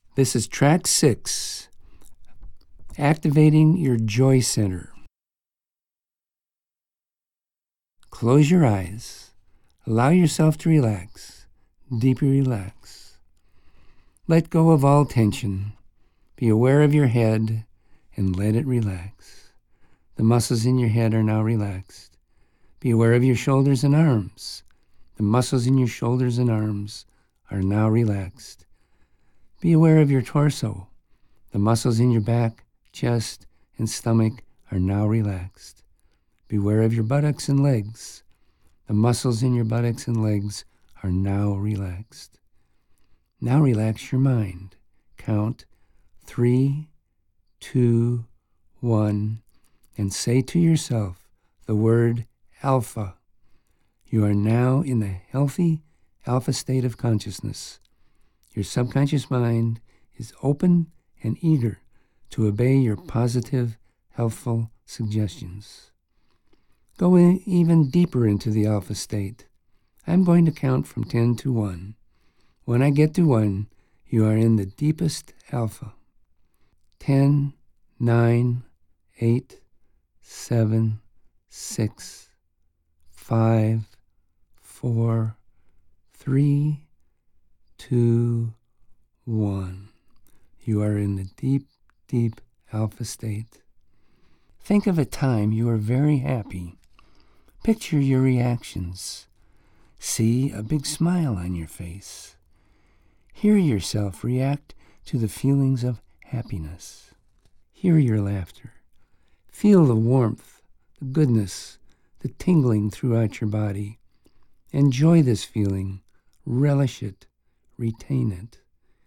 This is track 6, activating your joy center. Close your eyes. Allow yourself to relax, deeply relax. Let go of all tension. Be aware of your head and let it relax. The muscles in your head are now relaxed. Be aware of your shoulders and arms. The muscles in your shoulders and arms are now relaxed. Be aware of your torso. The muscles in your back, chest, and stomach are now relaxed. Beware of your buttocks and legs. The muscles in your buttocks and legs are now relaxed. Now relax your mind. Count 3, 2, 1, and say to yourself the word alpha. You are now in the healthy alpha state of consciousness. Your subconscious mind is open and eager to obey your positive, helpful suggestions. Go even deeper into the alpha state. I'm going to count from 10 to 1. When I get to 1, you are in the deepest alpha. 10, 9, 8, 7, 6, 5, 4, 3, 2, 1. You are in the deep, deep alpha state. Think of a time you are very happy. Picture your reactions. See a big smile on your face. Hear yourself react to the feelings of happiness. Hear your laughter. Feel the warmth, the goodness, the tingling throughout your body. Enjoy this feeling. Relish it. Retain it.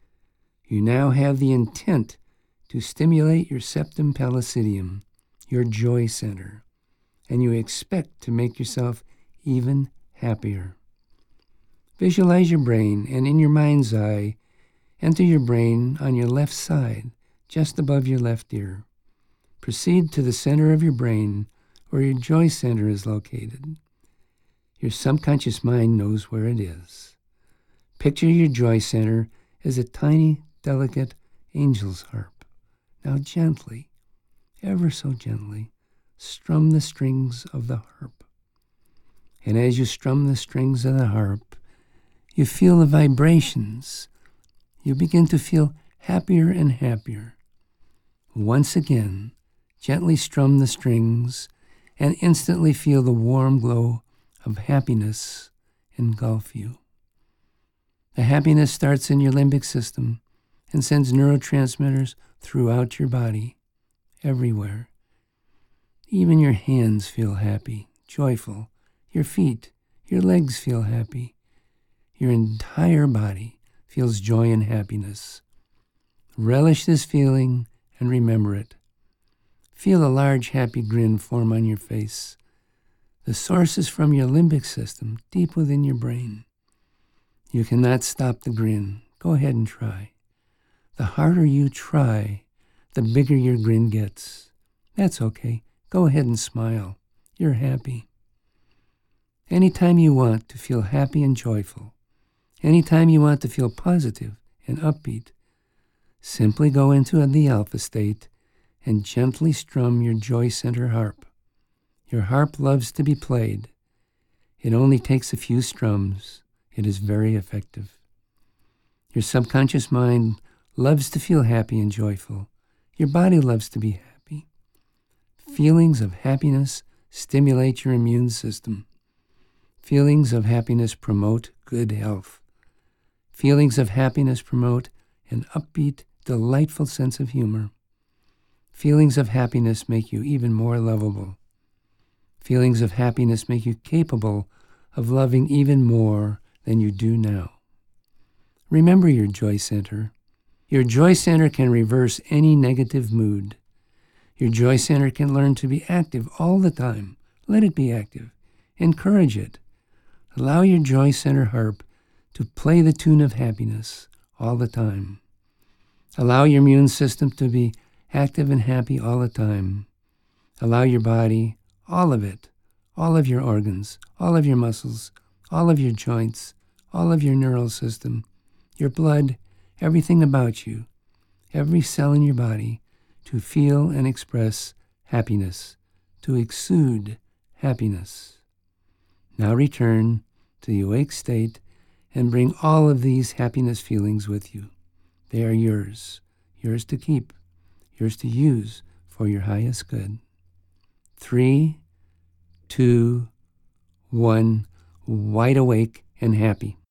You now have the intent to stimulate your septum pellucidum, your joy center, and you expect to make yourself even happier. Visualize your brain, and in your mind's eye, enter your brain on your left side, just above your left ear. Proceed to the center of your brain, where your joy center is located. Your subconscious mind knows where it is. Picture your joy center as a tiny, delicate angel's harp. Now gently, ever so gently, strum the strings of the harp. And as you strum the strings of the harp, you feel the vibrations. You begin to feel happier and happier. Once again, gently strum the strings and instantly feel the warm glow of happiness engulf you. The happiness starts in your limbic system and sends neurotransmitters throughout your body, everywhere. Even your hands feel happy, joyful. Your feet, your legs feel happy. Your entire body feels joy and happiness. Relish this feeling and remember it. Feel a large happy grin form on your face. The source is from your limbic system, deep within your brain. You cannot stop the grin. Go ahead and try. The harder you try, the bigger your grin gets. That's okay. Go ahead and smile. You're happy. Anytime you want to feel happy and joyful, anytime you want to feel positive and upbeat, simply go into the alpha state and gently strum your joy center harp. Your harp loves to be played. It only takes a few strums. It is very effective. Your subconscious mind loves to feel happy and joyful. Your body loves to be happy. Feelings of happiness stimulate your immune system. Feelings of happiness promote good health. Feelings of happiness promote an upbeat, delightful sense of humor. Feelings of happiness make you even more lovable. Feelings of happiness make you capable of loving even more than you do now. Remember your joy center. Your joy center can reverse any negative mood. Your joy center can learn to be active all the time. Let it be active. Encourage it. Allow your joy center harp to play the tune of happiness all the time. Allow your immune system to be active and happy all the time. Allow your body, all of it, all of your organs, all of your muscles, all of your joints, all of your neural system, your blood, everything about you every cell in your body to feel and express happiness, to exude happiness. Now return to the awake state and bring all of these happiness feelings with you. They are yours to keep, yours to use for your highest good. 3, 2, 1, wide awake and happy.